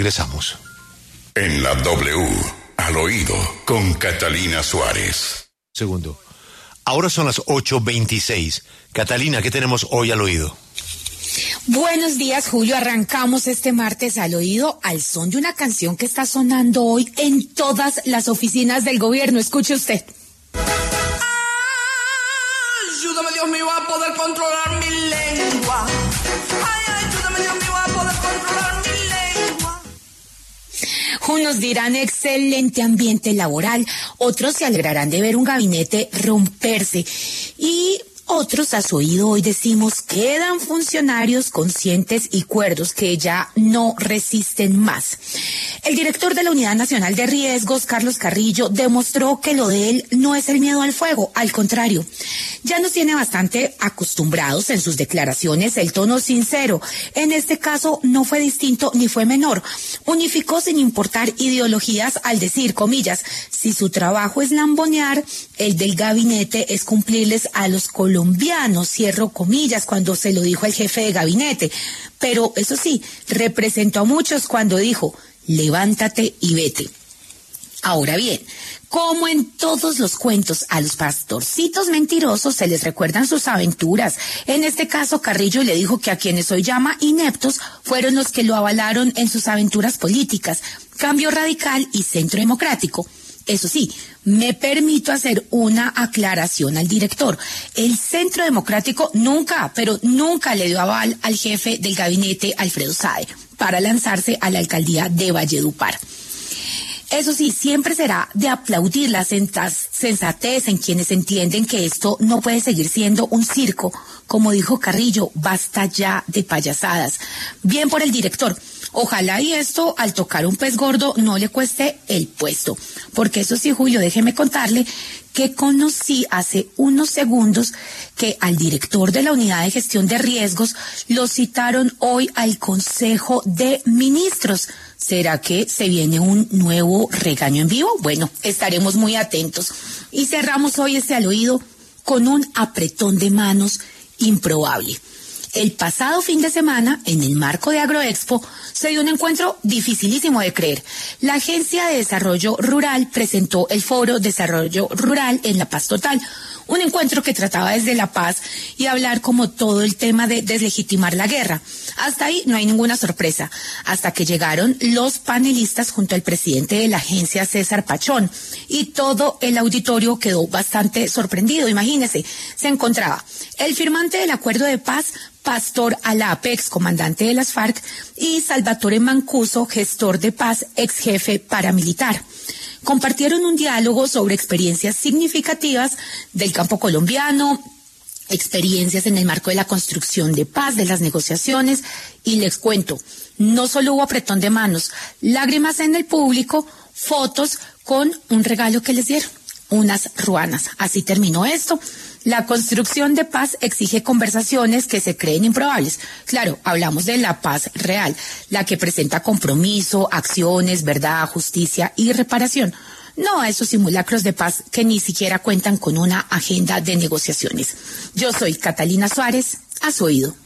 Regresamos. En la W, al oído, con Catalina Suárez. Segundo. Ahora son las 8:26. Catalina, ¿qué tenemos hoy al oído? Buenos días, Julio. Arrancamos este martes al oído al son de una canción que está sonando hoy en todas las oficinas del gobierno. Escuche usted. Ayúdame, Dios mío, a poder controlar mi lengua. Ay, ayúdame, Dios mío, a poder controlar mi lengua. Unos dirán excelente ambiente laboral, otros se alegrarán de ver un gabinete romperse y otros a su oído hoy decimos quedan funcionarios conscientes y cuerdos que ya no resisten más. El director de la Unidad Nacional de Riesgos, Carlos Carrillo, demostró que lo de él no es el miedo al fuego, al contrario. Ya nos tiene bastante acostumbrados en sus declaraciones el tono sincero. En este caso no fue distinto ni fue menor. Unificó sin importar ideologías al decir, comillas, si su trabajo es lambonear, el del gabinete es cumplirles a los colombianos, cierro comillas, cuando se lo dijo el jefe de gabinete. Pero eso sí, representó a muchos cuando dijo, levántate y vete. Ahora bien, como en todos los cuentos, a los pastorcitos mentirosos se les recuerdan sus aventuras. En este caso, Carrillo le dijo que a quienes hoy llama ineptos fueron los que lo avalaron en sus aventuras políticas, Cambio Radical y Centro Democrático. Eso sí, me permito hacer una aclaración al director. El Centro Democrático nunca, pero nunca le dio aval al jefe del gabinete, Alfredo Sae, para lanzarse a la alcaldía de Valledupar. Eso sí, siempre será de aplaudir la sensatez en quienes entienden que esto no puede seguir siendo un circo. Como dijo Carrillo, basta ya de payasadas. Bien por el director. Ojalá y esto, al tocar un pez gordo, no le cueste el puesto. Porque eso sí, Julio, déjeme contarle que conocí hace unos segundos que al director de la Unidad de Gestión de Riesgos lo citaron hoy al Consejo de Ministros. ¿Será que se viene un nuevo regaño en vivo? Bueno, estaremos muy atentos. Y cerramos hoy este al oído con un apretón de manos improbable. El pasado fin de semana, en el marco de Agroexpo, se dio un encuentro dificilísimo de creer. La Agencia de Desarrollo Rural presentó el Foro Desarrollo Rural en La Paz Total, un encuentro que trataba desde la paz y hablar como todo el tema de deslegitimar la guerra. Hasta ahí no hay ninguna sorpresa, hasta que llegaron los panelistas junto al presidente de la agencia, César Pachón, y todo el auditorio quedó bastante sorprendido. Imagínense, se encontraba el firmante del acuerdo de paz, Pastor Alape, ex comandante de las FARC, y Salvatore Mancuso, gestor de paz, ex jefe paramilitar. Compartieron un diálogo sobre experiencias significativas del campo colombiano, experiencias en el marco de la construcción de paz, de las negociaciones, y les cuento, no solo hubo apretón de manos, lágrimas en el público, fotos con un regalo que les dieron, unas ruanas. Así terminó esto. La construcción de paz exige conversaciones que se creen improbables. Claro, hablamos de la paz real, la que presenta compromiso, acciones, verdad, justicia y reparación. No a esos simulacros de paz que ni siquiera cuentan con una agenda de negociaciones. Yo soy Catalina Suárez, a su oído.